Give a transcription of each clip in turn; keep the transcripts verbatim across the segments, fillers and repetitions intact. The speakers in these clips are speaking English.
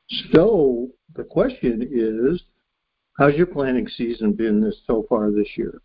So the question is, how's your planting season been this so far this year?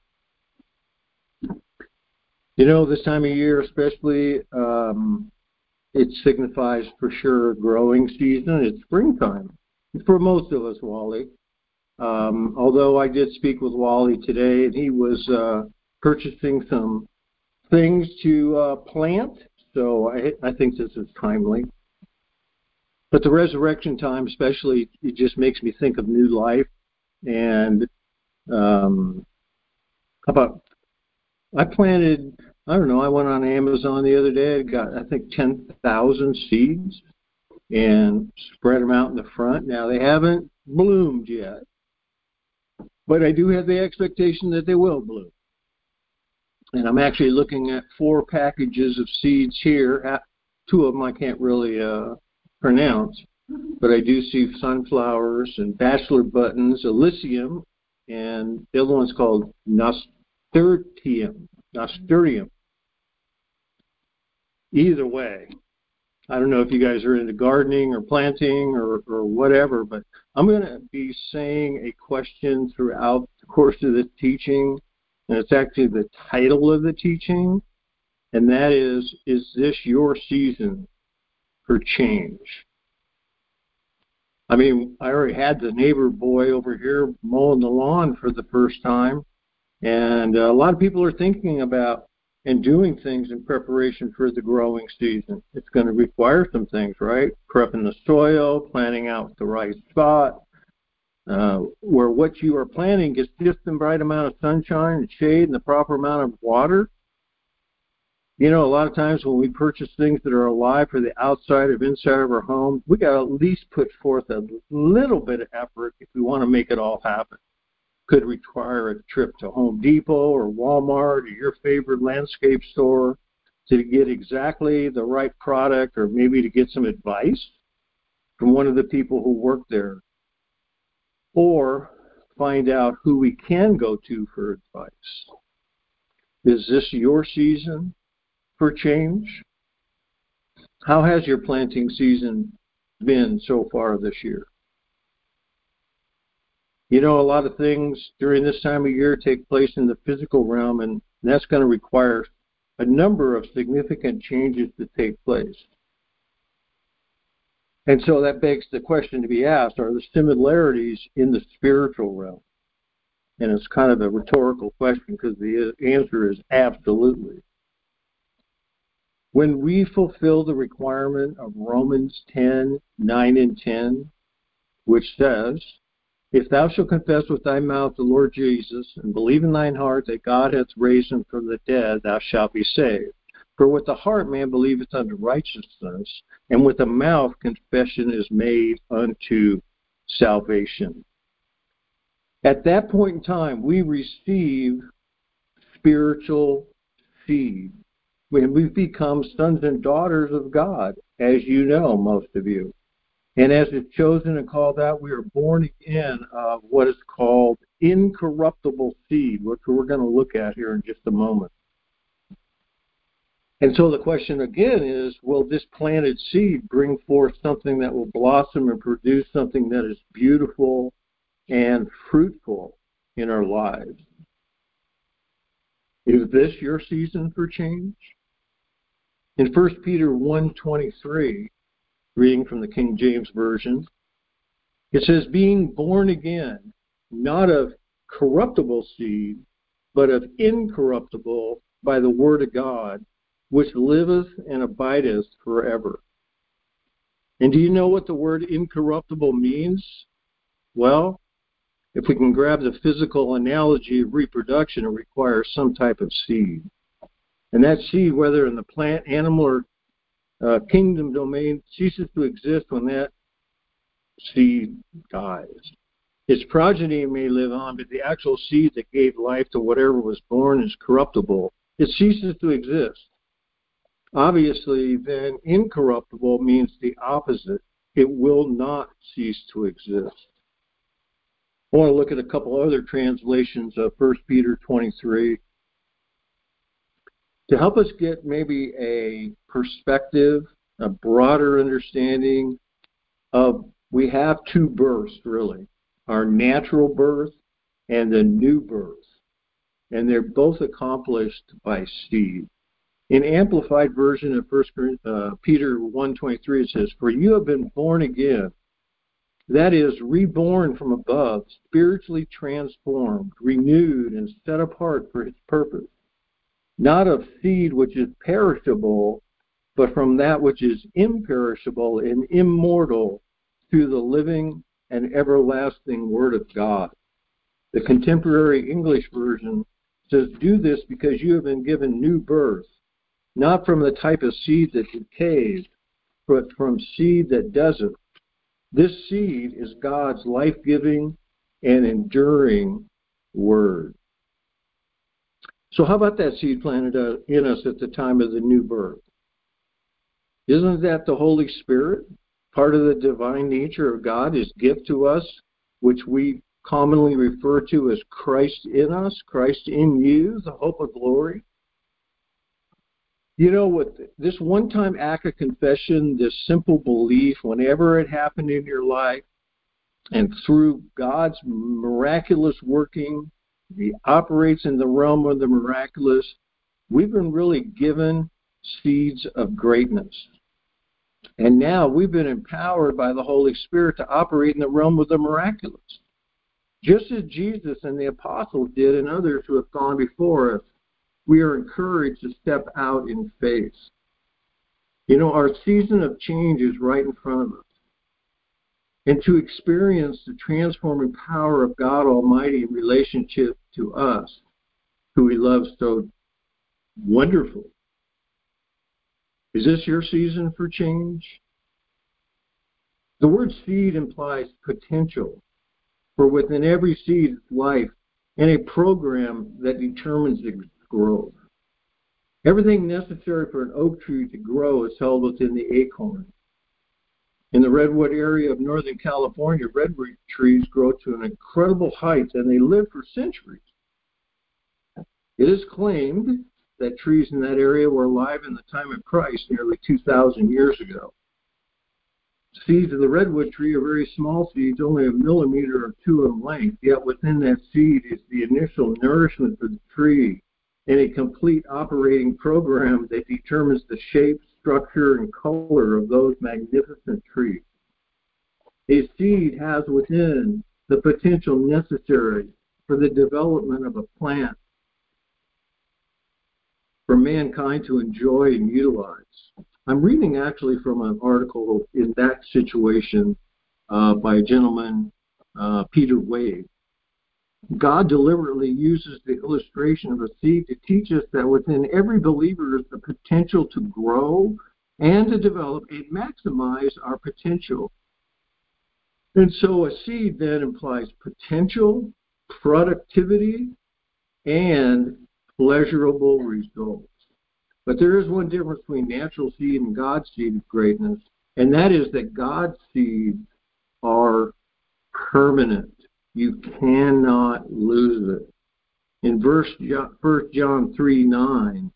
You know, this time of year especially, um, it signifies for sure growing season. It's springtime for most of us, Wally. Um, although I did speak with Wally today, and he was uh, purchasing some things to uh, plant, so I, I think this is timely. But the resurrection time especially, it just makes me think of new life. And um, how about, I planted, I don't know, I went on Amazon the other day, I got, I think, ten thousand seeds and spread them out in the front. Now, they haven't bloomed yet, but I do have the expectation that they will bloom. And I'm actually looking at four packages of seeds here. Two of them I can't really uh, pronounce, but I do see sunflowers and bachelor buttons, Elysium, and the other one's called Nasturtium. Nasturtium. Either way, I don't know if you guys are into gardening or planting or, or whatever, but I'm going to be saying a question throughout the course of the teaching, and it's actually the title of the teaching, and that is, is this your season for change? I mean, I already had the neighbor boy over here mowing the lawn for the first time, and a lot of people are thinking about and doing things in preparation for the growing season. It's going to require some things, right? Prepping the soil, planning out the right spot, uh, where what you are planting gets just the right amount of sunshine and shade and the proper amount of water. You know, a lot of times when we purchase things that are alive for the outside or inside of our home, we got to at least put forth a little bit of effort if we want to make it all happen. Could require a trip to Home Depot or Walmart or your favorite landscape store to get exactly the right product, or maybe to get some advice from one of the people who work there, or find out who we can go to for advice. Is this your season for change? How has your planting season been so far this year? You know, a lot of things during this time of year take place in the physical realm, and that's going to require a number of significant changes to take place. And so that begs the question to be asked, are there similarities in the spiritual realm? And it's kind of a rhetorical question, because the answer is absolutely. When we fulfill the requirement of Romans ten, nine and ten, which says, if thou shalt confess with thy mouth the Lord Jesus, and believe in thine heart that God hath raised him from the dead, thou shalt be saved. For with the heart man believeth unto righteousness, and with the mouth confession is made unto salvation. At that point in time, we receive spiritual seed. When we become sons and daughters of God, as you know, most of you. And as it's chosen and called out, we are born again of what is called incorruptible seed, which we're going to look at here in just a moment. And so the question again is, will this planted seed bring forth something that will blossom and produce something that is beautiful and fruitful in our lives? Is this your season for change? In First Peter one twenty-three, reading from the King James Version, it says, being born again, not of corruptible seed, but of incorruptible by the word of God, which liveth and abideth forever. And do you know what the word incorruptible means? Well, if we can grab the physical analogy of reproduction, it requires some type of seed. And that seed, whether in the plant, animal, or Uh, kingdom domain, ceases to exist when that seed dies. Its progeny may live on, but the actual seed that gave life to whatever was born is corruptible. It ceases to exist. Obviously, then, incorruptible means the opposite. It will not cease to exist. I want to look at a couple other translations of First Peter twenty-three. To help us get maybe a perspective, a broader understanding of we have two births, really, our natural birth and the new birth. And they're both accomplished by seed. In Amplified version of First uh, Peter one twenty-three, it says, "For you have been born again, that is, reborn from above, spiritually transformed, renewed, and set apart for His purpose, not of seed which is perishable, but from that which is imperishable and immortal, through the living and everlasting Word of God." The Contemporary English version says, "Do this because you have been given new birth, not from the type of seed that decays, but from seed that doesn't. This seed is God's life-giving and enduring Word." So how about that seed planted in us at the time of the new birth? Isn't that the Holy Spirit, part of the divine nature of God, His gift to us, which we commonly refer to as Christ in us, Christ in you, the hope of glory? You know, with this one-time act of confession, this simple belief, whenever it happened in your life, and through God's miraculous working, He operates in the realm of the miraculous, we've been really given seeds of greatness. And now we've been empowered by the Holy Spirit to operate in the realm of the miraculous. Just as Jesus and the apostles did and others who have gone before us, we are encouraged to step out in faith. You know, our season of change is right in front of us. And to experience the transforming power of God Almighty in relationship to us, who He loves so wonderfully. Is this your season for change? The word seed implies potential, for within every seed is life and a program that determines its growth. Everything necessary for an oak tree to grow is held within the acorn. In the redwood area of Northern California, redwood trees grow to an incredible height and they live for centuries. It is claimed that trees in that area were alive in the time of Christ nearly two thousand years ago. Seeds of the redwood tree are very small seeds, only a millimeter or two in length, yet within that seed is the initial nourishment for the tree and a complete operating program that determines the shape, structure, and color of those magnificent trees. A seed has within the potential necessary for the development of a plant for mankind to enjoy and utilize. I'm reading actually from an article in that situation uh, by a gentleman, uh, Peter Wade. God deliberately uses the illustration of a seed to teach us that within every believer is the potential to grow and to develop and maximize our potential. And so a seed then implies potential, productivity, and pleasurable results. But there is one difference between natural seed and God's seed of greatness, and that is that God's seeds are permanent. You cannot lose it. In verse First John three nine,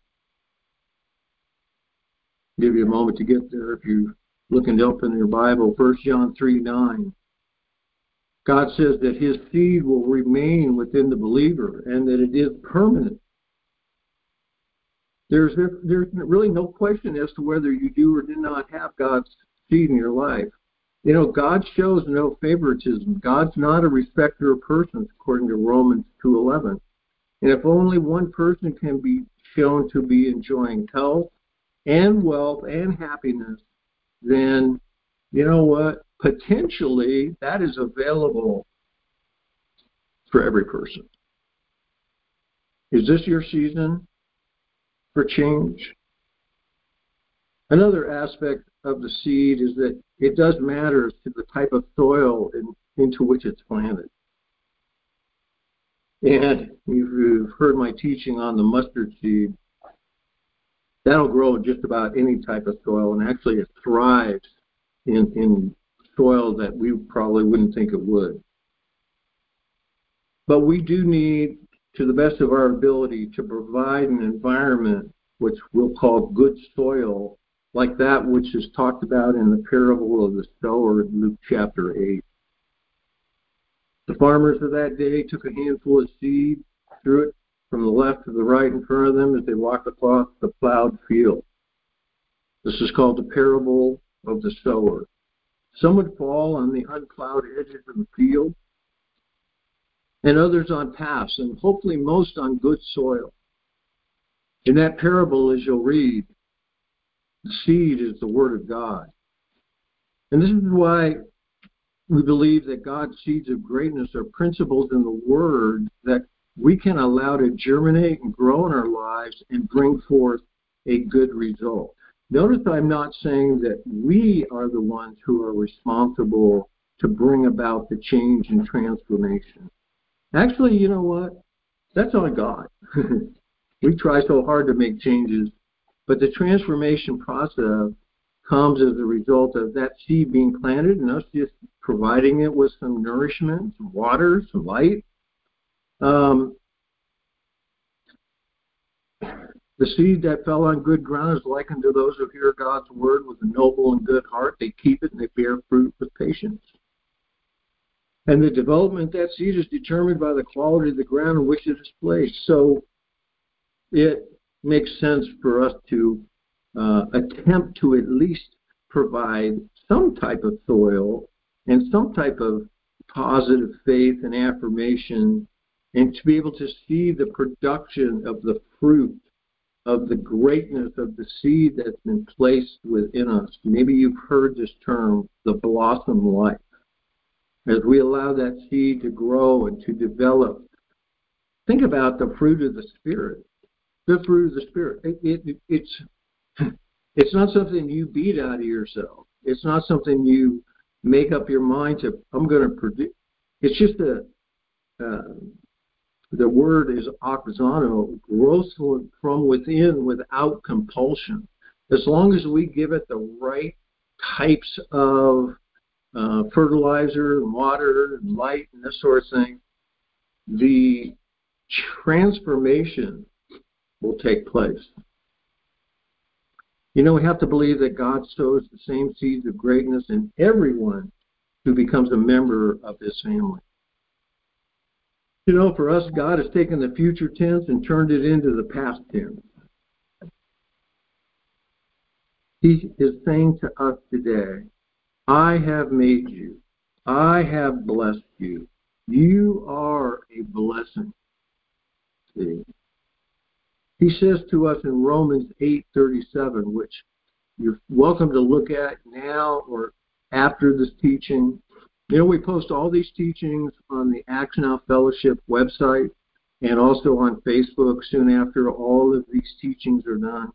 give you a moment to get there if you're looking to open your Bible. First John three nine. God says that His seed will remain within the believer and that it is permanent. There's, there's really no question as to whether you do or do not have God's seed in your life. You know, God shows no favoritism. God's not a respecter of persons, according to Romans two eleven. And if only one person can be shown to be enjoying health and wealth and happiness, then, you know what? Potentially, that is available for every person. Is this your season for change? Another aspect of the seed is that it does matter to the type of soil in, into which it's planted. And you've heard my teaching on the mustard seed. That'll grow in just about any type of soil, and actually it thrives in, in soil that we probably wouldn't think it would. But we do need, to the best of our ability, to provide an environment which we'll call good soil like that which is talked about in the parable of the sower in Luke chapter eight. The farmers of that day took a handful of seed, threw it from the left to the right in front of them as they walked across the plowed field. This is called the parable of the sower. Some would fall on the unplowed edges of the field, and others on paths, and hopefully most on good soil. In that parable, as you'll read, the seed is the Word of God. And this is why we believe that God's seeds of greatness are principles in the Word that we can allow to germinate and grow in our lives and bring forth a good result. Notice I'm not saying that we are the ones who are responsible to bring about the change and transformation. Actually, you know what? That's on God. We try so hard to make changes, but the transformation process comes as a result of that seed being planted and us just providing it with some nourishment, some water, some light. Um, the seed that fell on good ground is likened to those who hear God's word with a noble and good heart. They keep it and they bear fruit with patience. And the development of that seed is determined by the quality of the ground in which it is placed. So it makes sense for us to uh, attempt to at least provide some type of soil and some type of positive faith and affirmation, and to be able to see the production of the fruit of the greatness of the seed that's been placed within us. Maybe you've heard this term, the blossom life. As we allow that seed to grow and to develop, think about the fruit of the Spirit. The fruit of the Spirit. It, it, it's, it's not something you beat out of yourself. It's not something you make up your mind to, I'm going to produce. It's just a, uh, the word is auxano, growth from within without compulsion. As long as we give it the right types of uh, fertilizer and water and light and this sort of thing, the transformation will take place. You know, we have to believe that God sows the same seeds of greatness in everyone who becomes a member of His family. You know, for us, God has taken the future tense and turned it into the past tense. He is saying to us today, I have made you. I have blessed you. You are a blessing. See? He says to us in Romans eight thirty-seven, which you're welcome to look at now or after this teaching. You know, we post all these teachings on the Acts Now Fellowship website and also on Facebook soon after all of these teachings are done.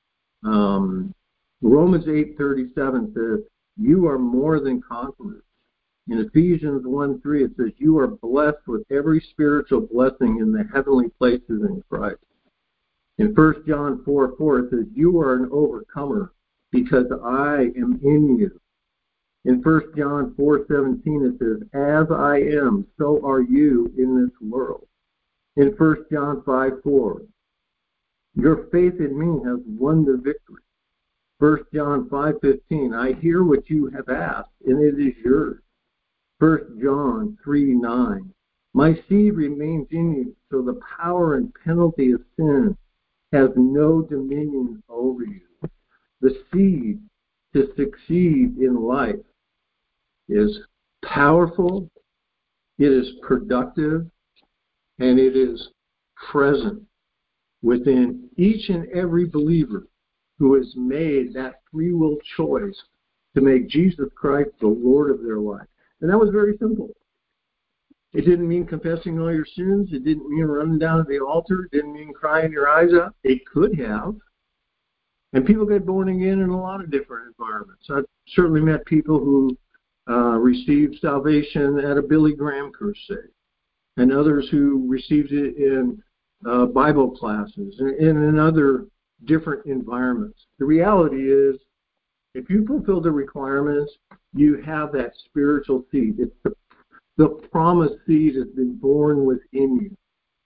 Um, Romans eight thirty-seven says, you are more than conquerors. In Ephesians one three, it says, you are blessed with every spiritual blessing in the heavenly places in Christ. In First John four four, it says, you are an overcomer because I am in you. In First John four seventeen, it says, as I am, so are you in this world. In First John five four, your faith in me has won the victory. First John five fifteen, I hear what you have asked, and it is yours. First John three nine, my seed remains in you, so the power and penalty of sin has no dominion over you. The seed to succeed in life is powerful, it is productive, and it is present within each and every believer who has made that free will choice to make Jesus Christ the Lord of their life. And that was very simple. It didn't mean confessing all your sins. It didn't mean running down to the altar. It didn't mean crying your eyes out. It could have. And people get born again in a lot of different environments. I've certainly met people who uh, received salvation at a Billy Graham crusade, and others who received it in uh, Bible classes and, and in other different environments. The reality is, if you fulfill the requirements, you have that spiritual seed. It's the, the promised seed has been born within you.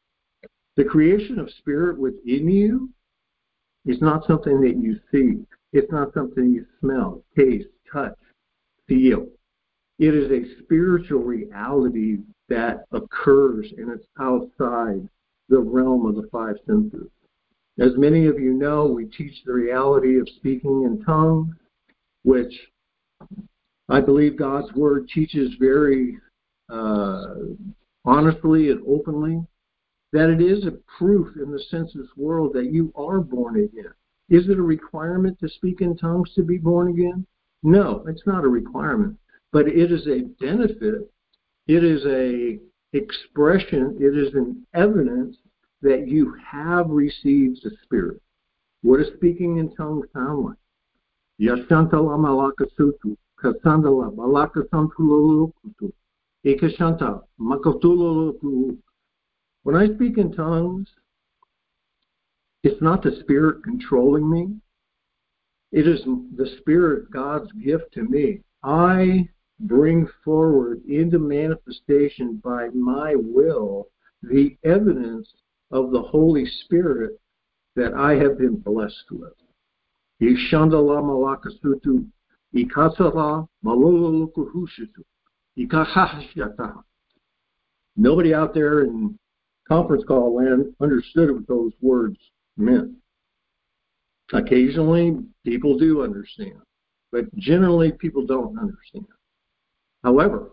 The creation of spirit within you is not something that you see. It's not something you smell, taste, touch, feel. It is a spiritual reality that occurs, and it's outside the realm of the five senses. As many of you know, we teach the reality of speaking in tongues, which I believe God's Word teaches very uh, honestly and openly, that it is a proof in the senseless world that you are born again. Is it a requirement to speak in tongues to be born again? No, it's not a requirement, but it is a benefit. It is a expression. It is an evidence that you have received the Spirit. What does speaking in tongues sound like? Yashantala malaka sutu, kasandala malaka santululukutu, ekashanta makatululukutu. When I speak in tongues, it's not the Spirit controlling me. It is the Spirit, God's gift to me. I bring forward into manifestation by my will the evidence of the Holy Spirit that I have been blessed with. Ishandala malakasutu, ikasala malulukuhushitu, ikahashata. Nobody out there in conference call land understood what those words meant. Occasionally, people do understand, but generally, people don't understand. However,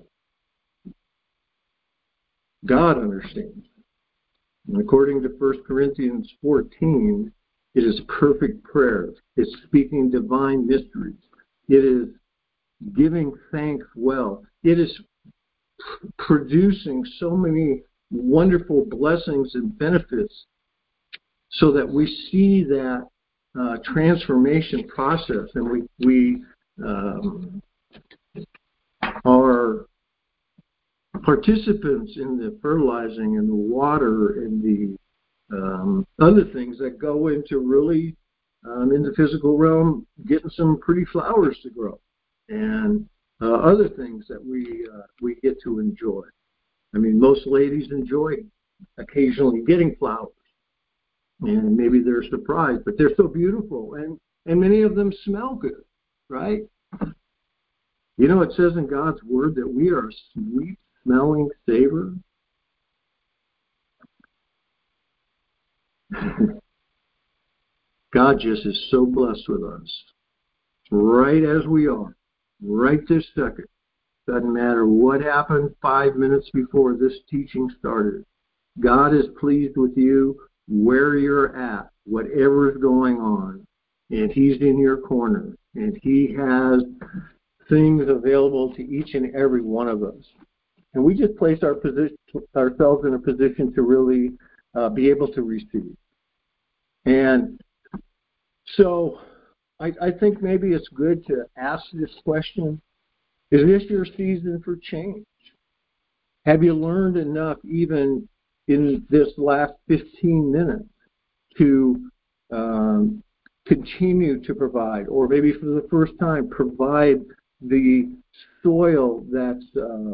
God understands. And according to First Corinthians fourteen, it is perfect prayer. It's speaking divine mysteries. It is giving thanks well. It is pr- producing so many wonderful blessings and benefits so that we see that uh, transformation process, and we, we um, are participants in the fertilizing and the water and the um, other things that go into really, um, in the physical realm, getting some pretty flowers to grow, and uh, other things that we uh, we get to enjoy. I mean, most ladies enjoy occasionally getting flowers, and maybe they're surprised, but they're so beautiful, and, and many of them smell good, right? You know, it says in God's Word that we are a sweet-smelling savor. God just is so blessed with us, right as we are, right this second. Doesn't matter what happened five minutes before this teaching started. God is pleased with you where you're at, whatever is going on, and He's in your corner, and He has things available to each and every one of us. And we just place our position, ourselves in a position to really uh, be able to receive. And so I, I think maybe it's good to ask this question: is this your season for change? Have you learned enough, even in this last fifteen minutes, to um, continue to provide, or maybe for the first time, provide the soil that's uh,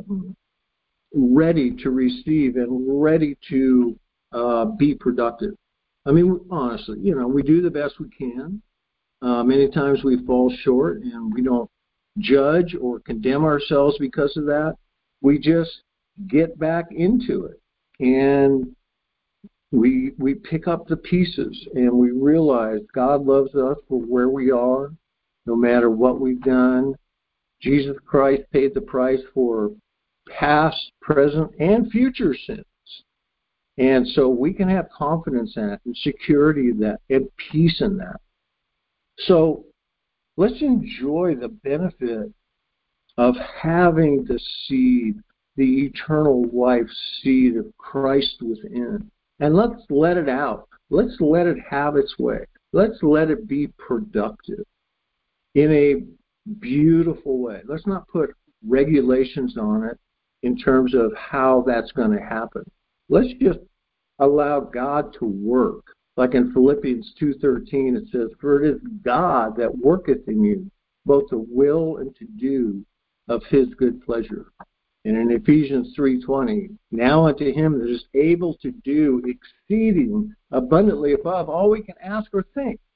ready to receive and ready to uh, be productive? I mean, honestly, you know, we do the best we can. Uh, many times we fall short, and we don't judge or condemn ourselves because of that. We just get back into it, and we we pick up the pieces, and we realize God loves us for where we are, no matter what we've done. Jesus Christ paid the price for past, present, and future sins. And so we can have confidence in that, and security in that, and peace in that. So let's enjoy the benefit of having the seed, the eternal life seed of Christ within. And let's let it out. Let's let it have its way. Let's let it be productive in a beautiful way. Let's not put regulations on it in terms of how that's going to happen. Let's just allow God to work. Like in Philippians two thirteen, it says, "For it is God that worketh in you, both to will and to do of His good pleasure." And in Ephesians three twenty, "Now unto Him that is able to do exceeding abundantly above all we can ask or think,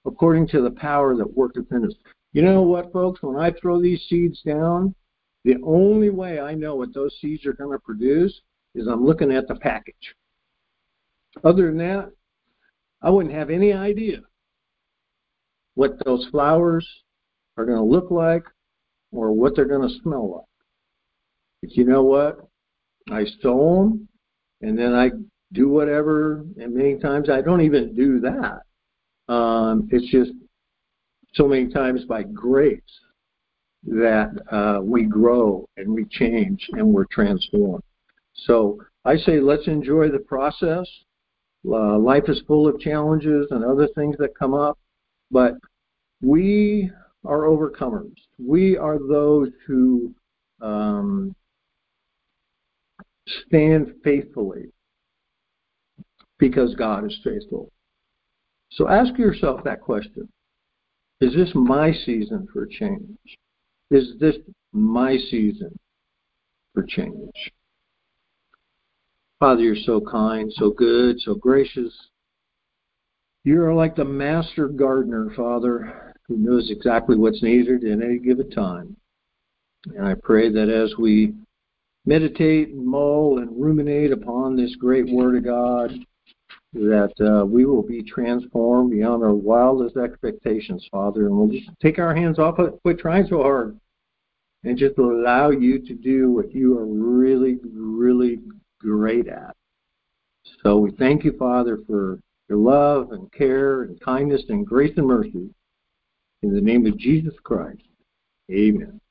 according to the power that worketh in us. You know what, folks? When I throw these seeds down, the only way I know what those seeds are going to produce is I'm looking at the package. Other than that, I wouldn't have any idea what those flowers are going to look like or what they're going to smell like. But you know what? I sow them, and then I do whatever, and many times I don't even do that. Um, it's just so many times by grace that uh, we grow and we change and we're transformed. So I say let's enjoy the process. Uh, life is full of challenges and other things that come up, but we are overcomers. We are those who um, stand faithfully because God is faithful. So ask yourself that question. Is this my season for change? Is this my season for change? Father, you're so kind, so good, so gracious. You are like the master gardener, Father, who knows exactly what's needed at any given time. And I pray that as we meditate and mull and ruminate upon this great Word of God, that uh, we will be transformed beyond our wildest expectations, Father, and we'll just take our hands off it, quit trying so hard, and just allow you to do what you are really, really great at. So we thank you, Father, for your love and care and kindness and grace and mercy. In the name of Jesus Christ, amen.